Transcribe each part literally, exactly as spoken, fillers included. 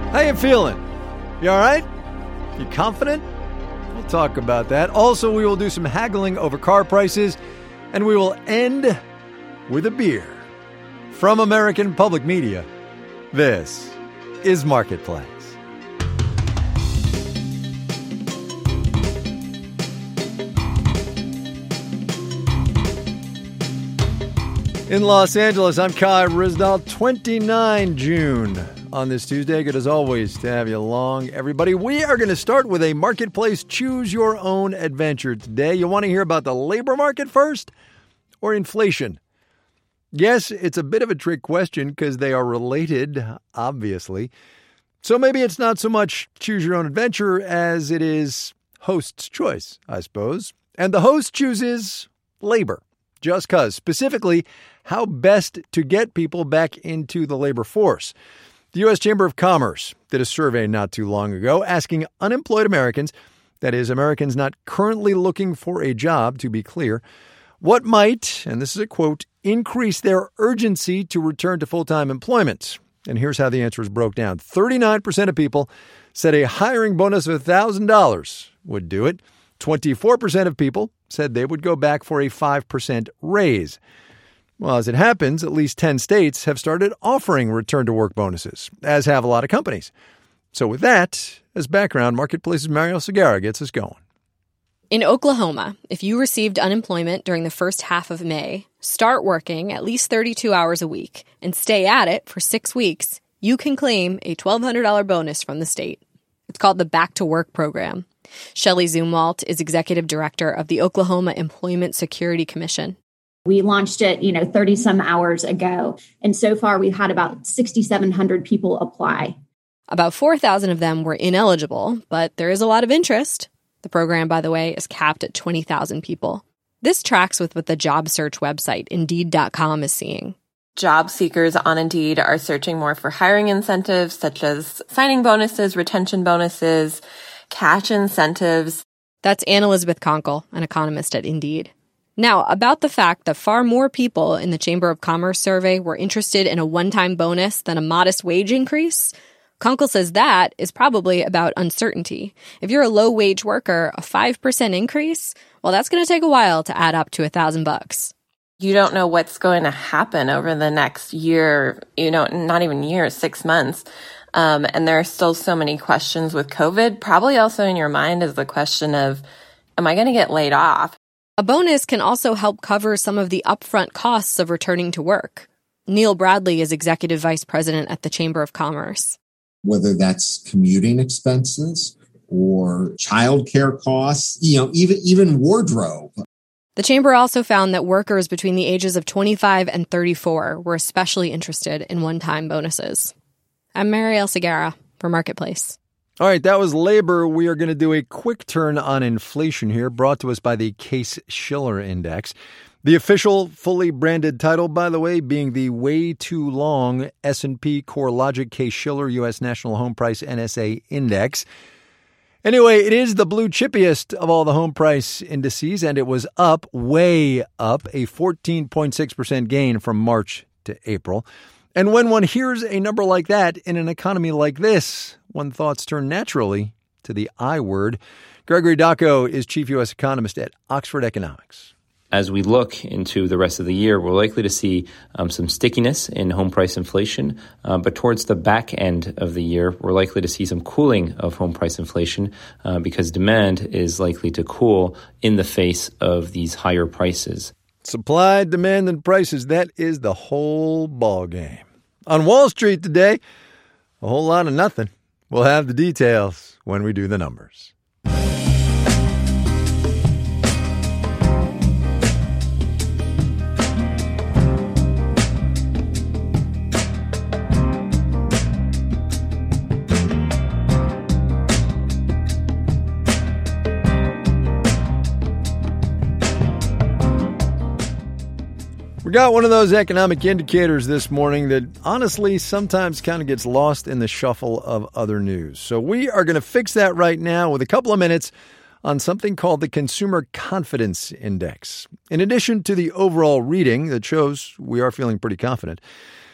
How you feeling? You all right? You confident? We'll talk about that. Also, we will do some haggling over car prices, and we will end with a beer. From American Public Media, this is Marketplace. In Los Angeles, I'm Kai Ryssdal, twenty-nine June on this Tuesday. Good as always to have you along, everybody. We are going to start with a Marketplace Choose Your Own Adventure today. You want to hear about the labor market first or inflation? Yes, it's a bit of a trick question because they are related, obviously. So maybe it's not so much choose your own adventure as it is host's choice, I suppose. And the host chooses labor, just because, specifically, how best to get people back into the labor force. The U S Chamber of Commerce did a survey not too long ago asking unemployed Americans, that is, Americans not currently looking for a job, to be clear, what might, and this is a quote, increase their urgency to return to full-time employment. And here's how the answers broke down. thirty-nine percent of people said a hiring bonus of one thousand dollars would do it. twenty-four percent of people said they would go back for a five percent raise. Well, as it happens, at least ten states have started offering return-to-work bonuses, as have a lot of companies. So with that as background, Marketplace's Mariel Segarra gets us going. In Oklahoma, if you received unemployment during the first half of May, start working at least thirty-two hours a week, and stay at it for six weeks, you can claim a twelve hundred dollars bonus from the state. It's called the Back to Work program. Shelley Zumwalt is executive director of the Oklahoma Employment Security Commission. We launched it, you know, thirty some hours ago. And so far, we've had about six thousand seven hundred people apply. About four thousand of them were ineligible, but there is a lot of interest. The program, by the way, is capped at twenty thousand people. This tracks with what the job search website Indeed dot com is seeing. Job seekers on Indeed are searching more for hiring incentives such as signing bonuses, retention bonuses, cash incentives. That's Anne Elizabeth Conkle, an economist at Indeed. Now, about the fact that far more people in the Chamber of Commerce survey were interested in a one-time bonus than a modest wage increase, Conkle says that is probably about uncertainty. If you're a low-wage worker, a five percent increase, well, that's going to take a while to add up to a thousand bucks. You don't know what's going to happen over the next year, you know, not even year, six months. Um, and there are still so many questions with COVID. Probably also in your mind is the question of, am I going to get laid off? A bonus can also help cover some of the upfront costs of returning to work. Neil Bradley is executive vice president at the Chamber of Commerce. Whether that's commuting expenses or childcare costs, you know, even even wardrobe. The Chamber also found that workers between the ages of twenty-five and thirty-four were especially interested in one-time bonuses. I'm Mariel Segarra for Marketplace. All right, that was labor. We are going to do a quick turn on inflation here, brought to us by the Case-Shiller Index. The official fully branded title, by the way, being the way too long S and P CoreLogic Case-Shiller U S National Home Price N S A Index. Anyway, it is the blue chippiest of all the home price indices, and it was up, way up, a fourteen point six percent gain from March to April. And when one hears a number like that in an economy like this, one's thoughts turn naturally to the I word. Gregory Daco is chief U S economist at Oxford Economics. As we look into the rest of the year, we're likely to see um, some stickiness in home price inflation. Uh, but towards the back end of the year, we're likely to see some cooling of home price inflation uh, because demand is likely to cool in the face of these higher prices. Supply, demand, and prices, that is the whole ballgame. On Wall Street today, a whole lot of nothing. We'll have the details when we do the numbers. We got one of those economic indicators this morning that honestly sometimes kind of gets lost in the shuffle of other news. So we are going to fix that right now with a couple of minutes on something called the Consumer Confidence Index. In addition to the overall reading that shows we are feeling pretty confident,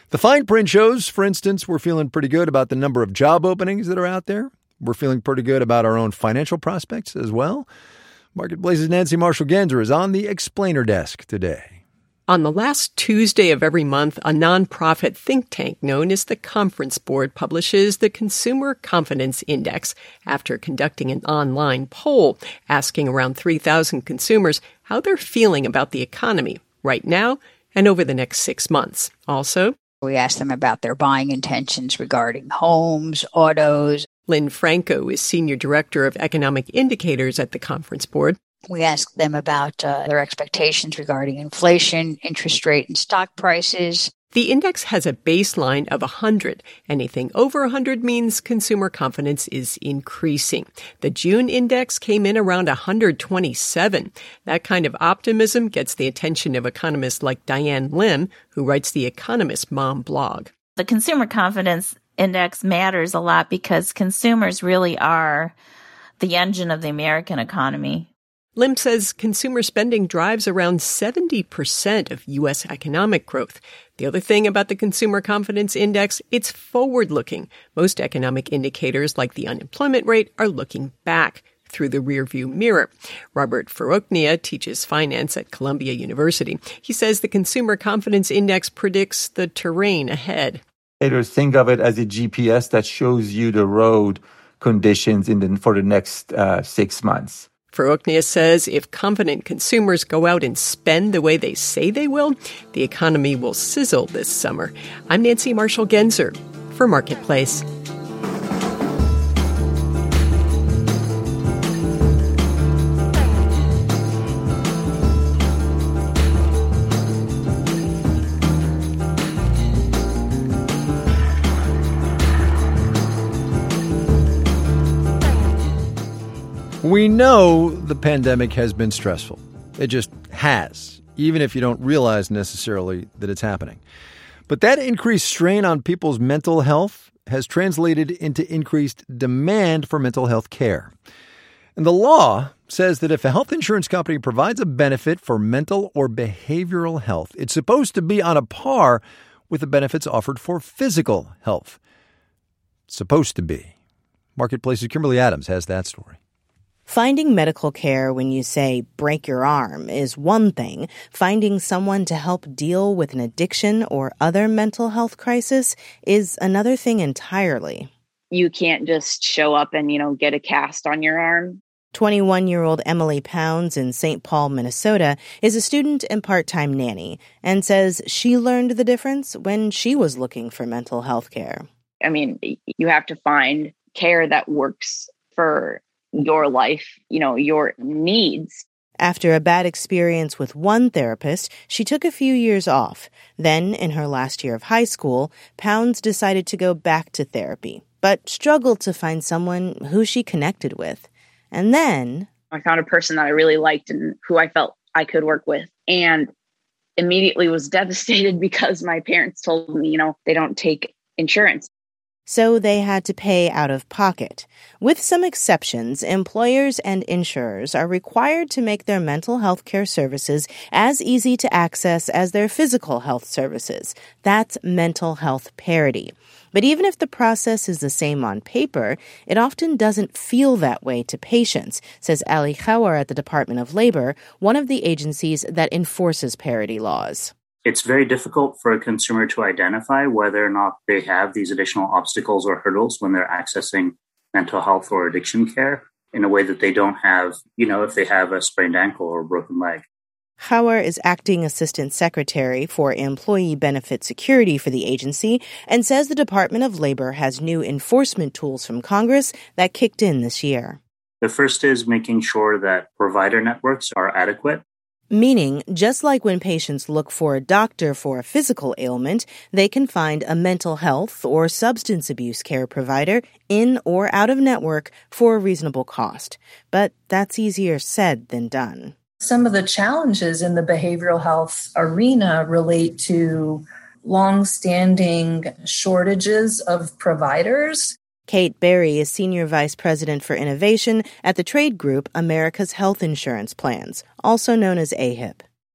The fine print shows, for instance, we're feeling pretty good about the number of job openings that are out there. We're feeling pretty good about our own financial prospects as well. Marketplace's Nancy Marshall-Genzer is on the Explainer Desk today. On the last Tuesday of every month, a nonprofit think tank known as the Conference Board publishes the Consumer Confidence Index after conducting an online poll asking around three thousand consumers how they're feeling about the economy right now and over the next six months. Also, we asked them about their buying intentions regarding homes, autos. Lynn Franco is Senior Director of Economic Indicators at the Conference Board. We asked them about uh, their expectations regarding inflation, interest rate, and stock prices. The index has a baseline of one hundred. Anything over one hundred means consumer confidence is increasing. The June index came in around one hundred twenty-seven. That kind of optimism gets the attention of economists like Diane Lim, who writes the Economist Mom blog. The consumer confidence index matters a lot because consumers really are the engine of the American economy. Lim says consumer spending drives around seventy percent of U S economic growth. The other thing about the Consumer Confidence Index, it's forward-looking. Most economic indicators, like the unemployment rate, are looking back through the rearview mirror. Robert Faroknia teaches finance at Columbia University. He says the Consumer Confidence Index predicts the terrain ahead. Think of it as a G P S that shows you the road conditions in the, for the next uh, six months. Faroknia says if confident consumers go out and spend the way they say they will, the economy will sizzle this summer. I'm Nancy Marshall-Genzer for Marketplace. We know the pandemic has been stressful. It just has, even if you don't realize necessarily that it's happening. But that increased strain on people's mental health has translated into increased demand for mental health care. And the law says that if a health insurance company provides a benefit for mental or behavioral health, it's supposed to be on a par with the benefits offered for physical health. It's supposed to be. Marketplace's Kimberly Adams has that story. Finding medical care when you say break your arm is one thing. Finding someone to help deal with an addiction or other mental health crisis is another thing entirely. You can't just show up and, you know, get a cast on your arm. twenty-one-year-old Emily Pounds in Saint Paul, Minnesota, is a student and part-time nanny and says she learned the difference when she was looking for mental health care. I mean, you have to find care that works for your life, you know, your needs. After a bad experience with one therapist, she took a few years off. Then, in her last year of high school, Pounds decided to go back to therapy, but struggled to find someone who she connected with. And then I found a person that I really liked and who I felt I could work with, and immediately was devastated because my parents told me, you know, they don't take insurance. So they had to pay out of pocket. With some exceptions, employers and insurers are required to make their mental health care services as easy to access as their physical health services. That's mental health parity. But even if the process is the same on paper, it often doesn't feel that way to patients, says Ali Khawar at the Department of Labor, one of the agencies that enforces parity laws. It's very difficult for a consumer to identify whether or not they have these additional obstacles or hurdles when they're accessing mental health or addiction care in a way that they don't have, you know, if they have a sprained ankle or a broken leg. Khawar is acting assistant secretary for employee benefit security for the agency and says the Department of Labor has new enforcement tools from Congress that kicked in this year. The first is making sure that provider networks are adequate. Meaning, just like when patients look for a doctor for a physical ailment, they can find a mental health or substance abuse care provider in or out of network for a reasonable cost. But that's easier said than done. Some of the challenges in the behavioral health arena relate to long-standing shortages of providers. Kate Berry is Senior Vice President for Innovation at the trade group America's Health Insurance Plans, also known as A H I P.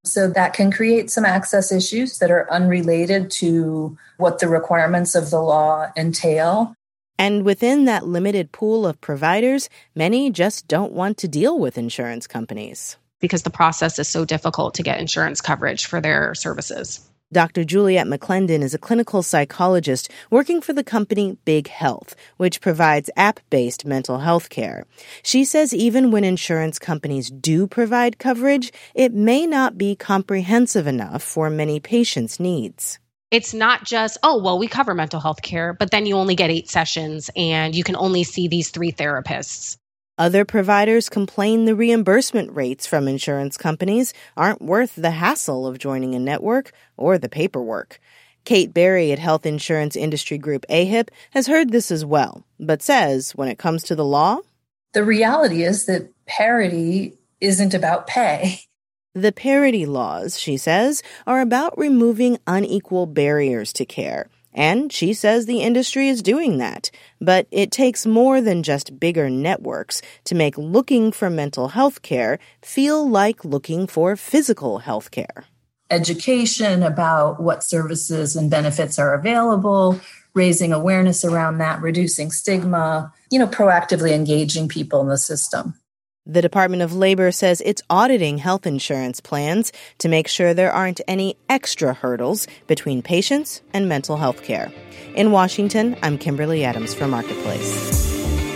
So that can create some access issues that are unrelated to what the requirements of the law entail. And within that limited pool of providers, many just don't want to deal with insurance companies. Because the process is so difficult to get insurance coverage for their services. Doctor Juliette McClendon is a clinical psychologist working for the company Big Health, which provides app-based mental health care. She says even when insurance companies do provide coverage, it may not be comprehensive enough for many patients' needs. It's not just, oh, well, we cover mental health care, but then you only get eight sessions and you can only see these three therapists. Other providers complain the reimbursement rates from insurance companies aren't worth the hassle of joining a network or the paperwork. Kate Berry at health insurance industry group A H I P has heard this as well, but says when it comes to the law, the reality is that parity isn't about pay. The parity laws, she says, are about removing unequal barriers to care. And she says the industry is doing that. But it takes more than just bigger networks to make looking for mental health care feel like looking for physical health care. Education about what services and benefits are available, raising awareness around that, reducing stigma, you know, proactively engaging people in the system. The Department of Labor says it's auditing health insurance plans to make sure there aren't any extra hurdles between patients and mental health care. In Washington, I'm Kimberly Adams for Marketplace.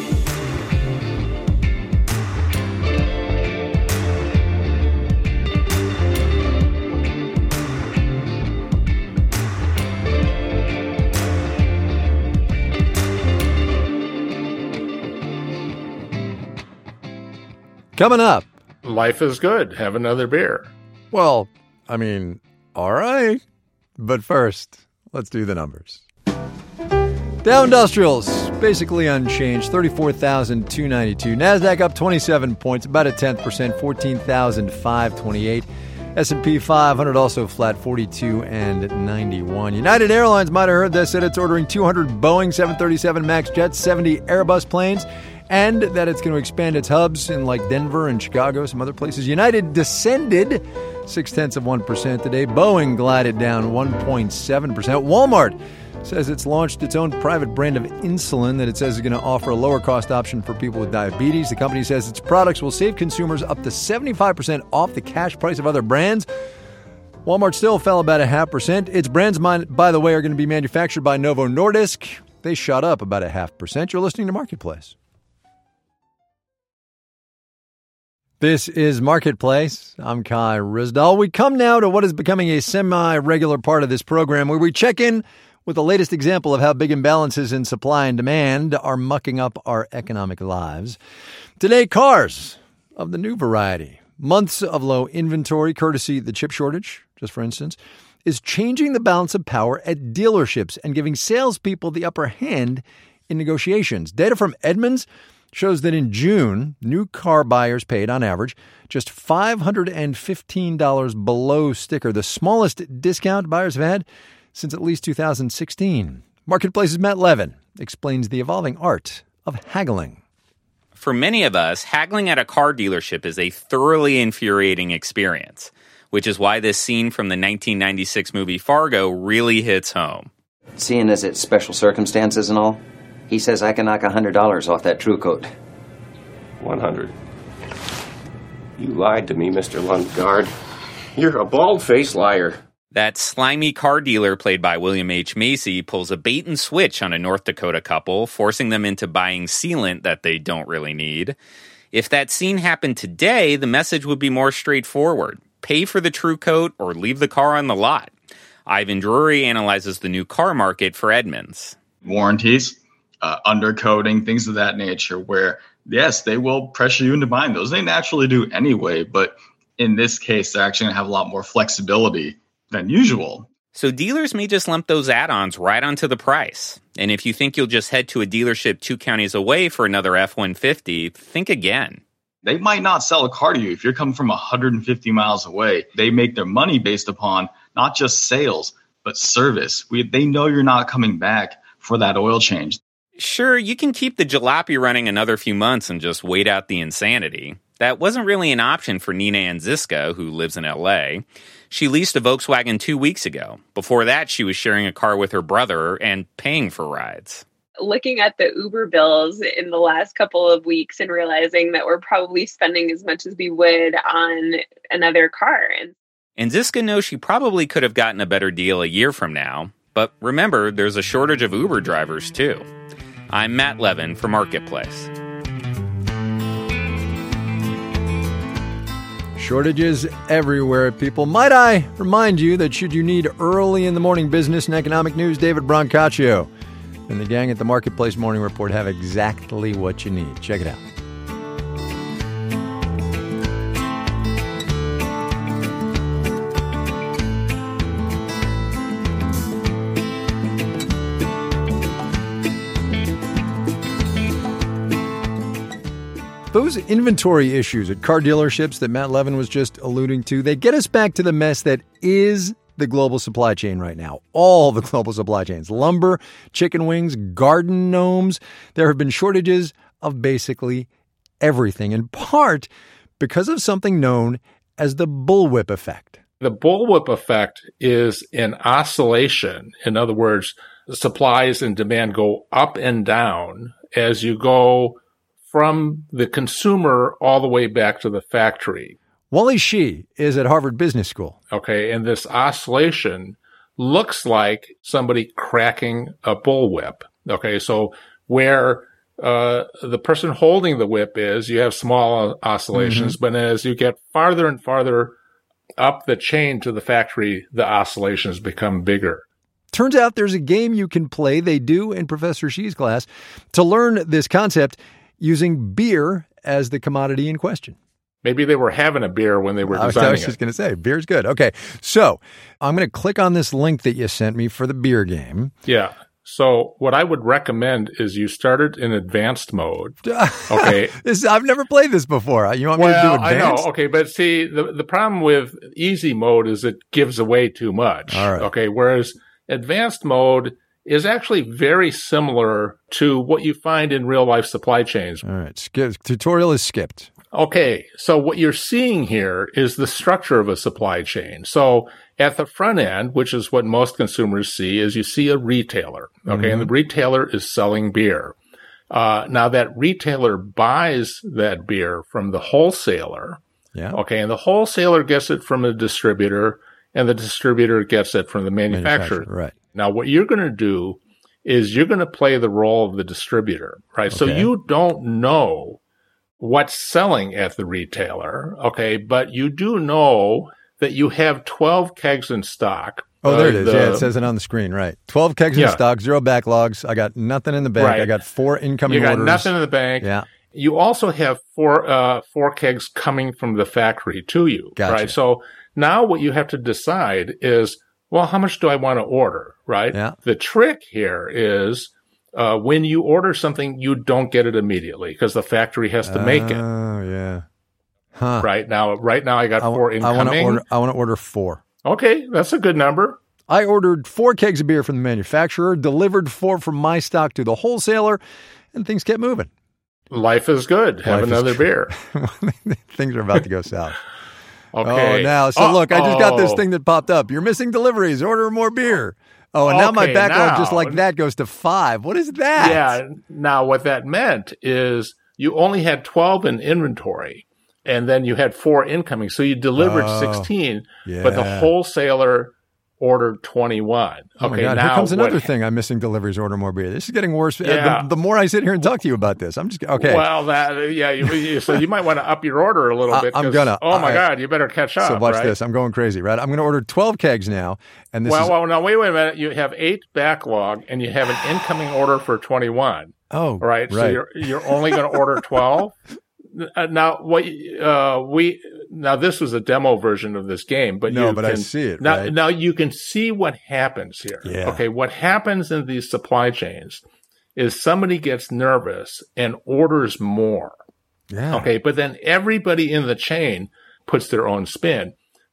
Coming up. Life is good. Have another beer. Well, I mean, all right. But first, let's do the numbers. Dow Industrials, basically unchanged, thirty-four thousand two hundred ninety-two. NASDAQ up twenty-seven points, about a tenth percent, fourteen thousand five hundred twenty-eight. S and P five hundred also flat, forty-two and ninety-one. United Airlines might have heard this, said it's ordering two hundred Boeing seven thirty-seven MAX jets, seventy Airbus planes, and that it's going to expand its hubs in like Denver and Chicago, some other places. United descended six-tenths of one percent today. Boeing glided down one point seven percent. Walmart says it's launched its own private brand of insulin that it says is going to offer a lower-cost option for people with diabetes. The company says its products will save consumers up to seventy-five percent off the cash price of other brands. Walmart still fell about a half percent. Its brands, by the way, are going to be manufactured by Novo Nordisk. They shot up about a half percent. You're listening to Marketplace. This is Marketplace. I'm Kai Ryssdal. We come now to what is becoming a semi-regular part of this program where we check in with the latest example of how big imbalances in supply and demand are mucking up our economic lives. Today, cars of the new variety. Months of low inventory, courtesy the chip shortage, just for instance, is changing the balance of power at dealerships and giving salespeople the upper hand in negotiations. Data from Edmunds shows that in June, new car buyers paid, on average, just five hundred fifteen dollars below sticker, the smallest discount buyers have had since at least two thousand sixteen. Marketplace's Matt Levin explains the evolving art of haggling. For many of us, haggling at a car dealership is a thoroughly infuriating experience, which is why this scene from the nineteen ninety-six movie Fargo really hits home. Seeing as it's special circumstances and all, he says I can knock one hundred dollars off that True Coat. one hundred. You lied to me, Mister Lundgaard. You're a bald-faced liar. That slimy car dealer, played by William H. Macy, pulls a bait and switch on a North Dakota couple, forcing them into buying sealant that they don't really need. If that scene happened today, the message would be more straightforward. Pay for the True Coat or leave the car on the lot. Ivan Drury analyzes the new car market for Edmunds. Warranties, uh, undercoating, things of that nature, where, yes, they will pressure you into buying those. They naturally do anyway, but in this case, they're actually going to have a lot more flexibility than usual. So dealers may just lump those add-ons right onto the price. And if you think you'll just head to a dealership two counties away for another F one fifty, think again. They might not sell a car to you if you're coming from one hundred fifty miles away. They make their money based upon not just sales, but service. We, they know you're not coming back for that oil change. Sure, you can keep the jalopy running another few months and just wait out the insanity. That wasn't really an option for Nina Anziska, who lives in L A. She leased a Volkswagen two weeks ago. Before that, she was sharing a car with her brother and paying for rides. Looking at the Uber bills in the last couple of weeks and realizing that we're probably spending as much as we would on another car. And Ziska knows she probably could have gotten a better deal a year from now. But remember, there's a shortage of Uber drivers, too. I'm Matt Levin for Marketplace. Shortages everywhere, people. Might I remind you that should you need early in the morning business and economic news, David Brancaccio and the gang at the Marketplace Morning Report have exactly what you need. Check it out. Those inventory issues at car dealerships that Matt Levin was just alluding to, they get us back to the mess that is the global supply chain right now. All the global supply chains. Lumber, chicken wings, garden gnomes. There have been shortages of basically everything, in part because of something known as the bullwhip effect. The bullwhip effect is an oscillation. In other words, the supplies and demand go up and down as you go from the consumer all the way back to the factory. Wally Shih is at Harvard Business School. Okay, and this oscillation looks like somebody cracking a bullwhip. Okay, so where uh, the person holding the whip is, you have small oscillations, mm-hmm. but as you get farther and farther up the chain to the factory, the oscillations become bigger. Turns out there's a game you can play, they do in Professor Shih's class, to learn this concept using beer as the commodity in question. Maybe they were having a beer when they were designing it. I was just going to say, beer's good. Okay, so I'm going to click on this link that you sent me for the beer game. Yeah. So what I would recommend is you start it in advanced mode. Okay. this, I've never played this before. You want me well, to do advanced? I know. Okay, but see, the, the problem with easy mode is it gives away too much. All right. Okay, whereas advanced mode is actually very similar to what you find in real-life supply chains. All right. Skip, tutorial is skipped. Okay. So what you're seeing here is the structure of a supply chain. So at the front end, which is what most consumers see, is you see a retailer. Okay. Mm-hmm. And the retailer is selling beer. Uh, now that retailer buys that beer from the wholesaler. Yeah. Okay. And the wholesaler gets it from a distributor, and the distributor gets it from the manufacturer. manufacturer right. Now, what you're going to do is you're going to play the role of the distributor, right? Okay. So you don't know what's selling at the retailer, okay? But you do know that you have twelve kegs in stock. Oh, there it uh, is. the, yeah, it says it on the screen, right. twelve kegs yeah. in stock, zero backlogs. I got nothing in the bank. Right. I got four incoming orders. You got orders. nothing in the bank. Yeah. You also have four uh, four kegs coming from the factory to you, gotcha. right? So now what you have to decide is, well, how much do I want to order, right? Yeah. The trick here is uh, when you order something, you don't get it immediately because the factory has to make it. Oh, yeah. Huh. Right now, right now I got I, four incoming. I want to order. I want to order four. Okay, that's a good number. I ordered four kegs of beer from the manufacturer, delivered four from my stock to the wholesaler, and things kept moving. Life is good. Have Life another beer. Things are about to go south. Okay. Oh, now, so Uh-oh. look, I just got this thing that popped up. You're missing deliveries. Order more beer. Oh, and now my Okay, backlog now- just like that goes to five. What is that? Yeah. Now, what that meant is you only had twelve in inventory, and then you had four incoming. So you delivered Oh, sixteen, yeah. but the wholesaler ordered twenty-one. Oh okay, my God, now here comes another what, thing. I'm missing deliveries. Order more beer. This is getting worse. Yeah. The, the more I sit here and talk to you about this, I'm just okay. Well, that yeah. You, you, so you might want to up your order a little I- bit. I'm 'cause, gonna. Oh my I- God, you better catch up. so watch right? this. I'm going crazy, right? I'm going to order twelve kegs now, and this well, is well, now wait, wait a minute. You have eight backlog, and you have an incoming order for twenty-one. oh Right. So right. you're you're only going to order twelve. Uh, now what uh, we now this was a demo version of this game, but No, you but can, I see it, now. right? Now you can see what happens here. Yeah. Okay, what happens in these supply chains is somebody gets nervous and orders more. Yeah. Okay, but then everybody in the chain puts their own spin.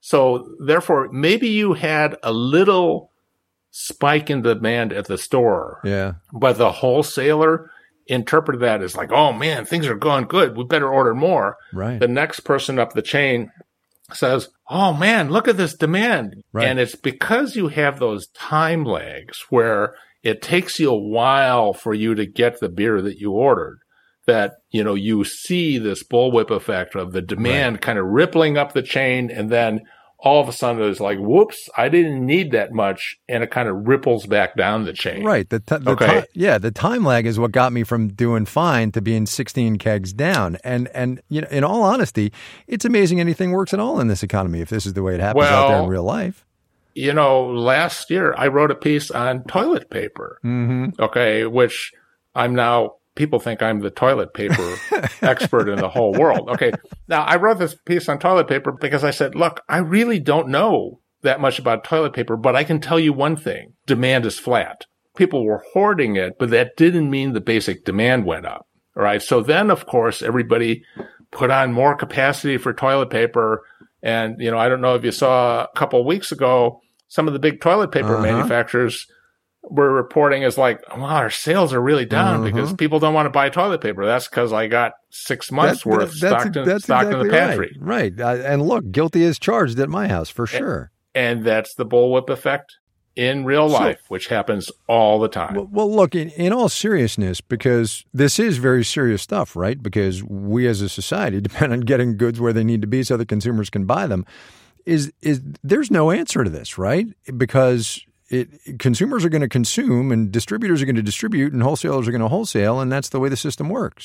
So therefore, maybe you had a little spike in demand at the store, Yeah. but the wholesaler interpret that as like, oh man, things are going good, we better order more. Right. The next person up the chain says, oh man, look at this demand. Right. And it's because you have those time lags where it takes you a while for you to get the beer that you ordered, that, you know, you see this bullwhip effect of the demand right. kind of rippling up the chain, and then all of a sudden it's like, whoops, I didn't need that much, and it kind of ripples back down the chain. Right. The, t- the okay. Ti- yeah, the time lag is what got me from doing fine to being sixteen kegs down. And, and you know, in all honesty, it's amazing anything works at all in this economy if this is the way it happens well, out there in real life. You know, last year I wrote a piece on toilet paper, mm-hmm. okay, which I'm now, people think I'm the toilet paper expert in the whole world. Okay, now I wrote this piece on toilet paper because I said, look, I really don't know that much about toilet paper, but I can tell you one thing, demand is flat. People were hoarding it, but that didn't mean the basic demand went up, all right? So then, of course, everybody put on more capacity for toilet paper. And, you know, I don't know if you saw a couple of weeks ago, some of the big toilet paper uh-huh. manufacturers were reporting as like, well, our sales are really down uh-huh. because people don't want to buy toilet paper. That's because I got six months that, worth that, stocked, in, that's stocked exactly in the pantry. Right. right. Uh, and look, guilty as charged at my house for sure. And, and that's the bullwhip effect in real life, so, which happens all the time. Well, well look, in, in all seriousness, because this is very serious stuff, right? Because we as a society depend on getting goods where they need to be so that consumers can buy them. Is is there's no answer to this, right? Because it, consumers are going to consume and distributors are going to distribute and wholesalers are going to wholesale, and that's the way the system works.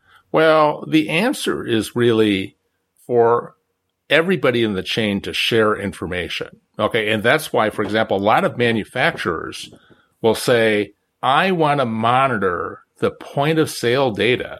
Well, the answer is really for everybody in the chain to share information. Okay. And that's why, for example, a lot of manufacturers will say, I want to monitor the point of sale data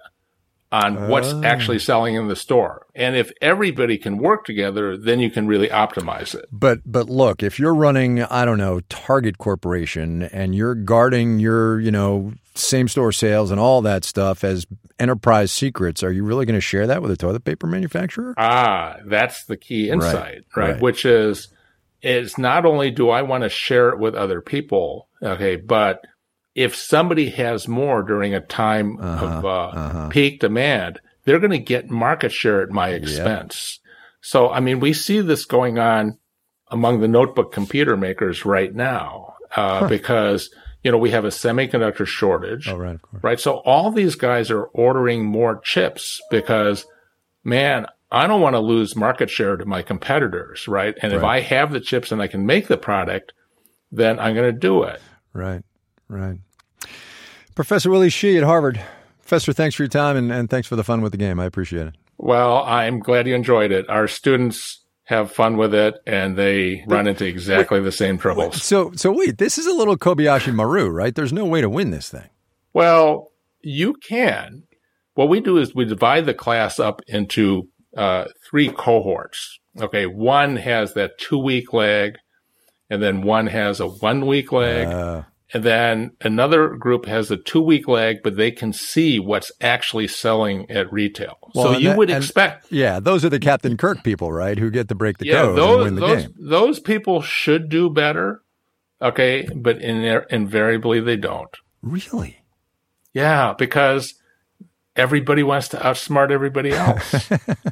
on what's oh. actually selling in the store. And if everybody can work together, then you can really optimize it. But but look, if you're running, I don't know, Target Corporation, and you're guarding your, you know, same store sales and all that stuff as enterprise secrets, are you really going to share that with a toilet paper manufacturer? Ah, that's the key insight, right? right? right. Which is, is not only do I want to share it with other people, okay, but if somebody has more during a time uh-huh, of uh, uh-huh. peak demand, they're going to get market share at my expense. Yep. So, I mean, we see this going on among the notebook computer makers right now uh, huh. because, you know, we have a semiconductor shortage. Oh, right, of course. Right. So all these guys are ordering more chips because, man, I don't want to lose market share to my competitors. Right. And right. if I have the chips and I can make the product, then I'm going to do it. Right. Right. Professor Willie Shih at Harvard. Professor, thanks for your time and, and thanks for the fun with the game. I appreciate it. Well, I'm glad you enjoyed it. Our students have fun with it and they run into exactly wait, the same troubles. Wait, so, so wait, this is a little Kobayashi Maru, right? There's no way to win this thing. Well, you can. What we do is we divide the class up into uh, three cohorts. Okay, one has that two-week leg, and then one has a one-week leg. Uh. And then another group has a two-week leg, but they can see what's actually selling at retail. Well, so you that, would expect. Yeah, those are the Captain Kirk people, right, who get to break the yeah, code those, and win the those, game. Those people should do better, okay, but in their, invariably they don't. Really? Yeah, because everybody wants to outsmart everybody else.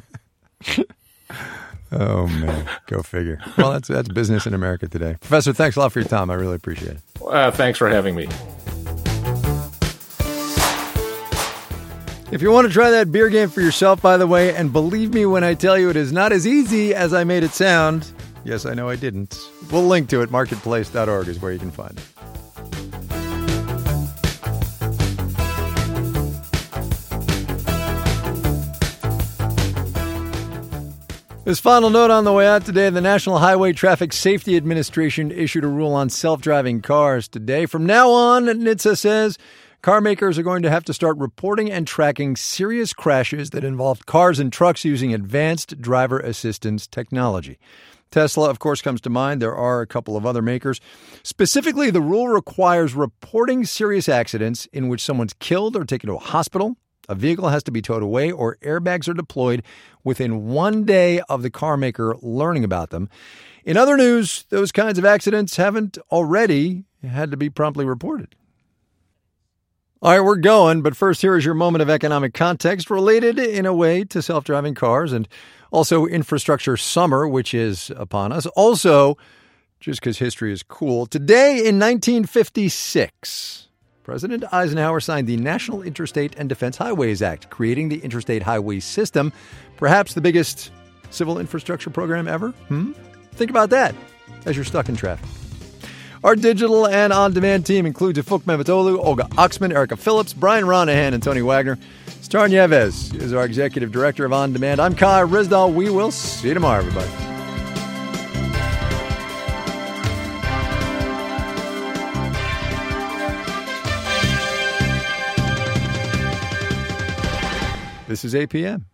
Oh, man. Go figure. Well, that's that's business in America today. Professor, thanks a lot for your time. I really appreciate it. Uh, thanks for having me. If you want to try that beer game for yourself, by the way, and believe me when I tell you it is not as easy as I made it sound. Yes, I know I didn't. We'll link to it. marketplace dot org is where you can find it. This final note on the way out today, the National Highway Traffic Safety Administration issued a rule on self-driving cars today. From now on, N H T S A says, car makers are going to have to start reporting and tracking serious crashes that involved cars and trucks using advanced driver assistance technology. Tesla, of course, comes to mind. There are a couple of other makers. Specifically, the rule requires reporting serious accidents in which someone's killed or taken to a hospital. A vehicle has to be towed away or airbags are deployed within one day of the car maker learning about them. In other news, those kinds of accidents haven't already had to be promptly reported. All right, we're going, but first, here is your moment of economic context related in a way to self-driving cars and also infrastructure summer, which is upon us. Also, just because history is cool, today in nineteen fifty-six, President Eisenhower signed the National Interstate and Defense Highways Act, creating the interstate highway system, perhaps the biggest civil infrastructure program ever. Hmm? Think about that as you're stuck in traffic. Our digital and on-demand team includes Afuk Mevitolu, Olga Oxman, Erica Phillips, Brian Ronahan, and Tony Wagner. Star Nieves is our executive director of On Demand. I'm Kai Ryssdal. We will see you tomorrow, everybody. This is A P M.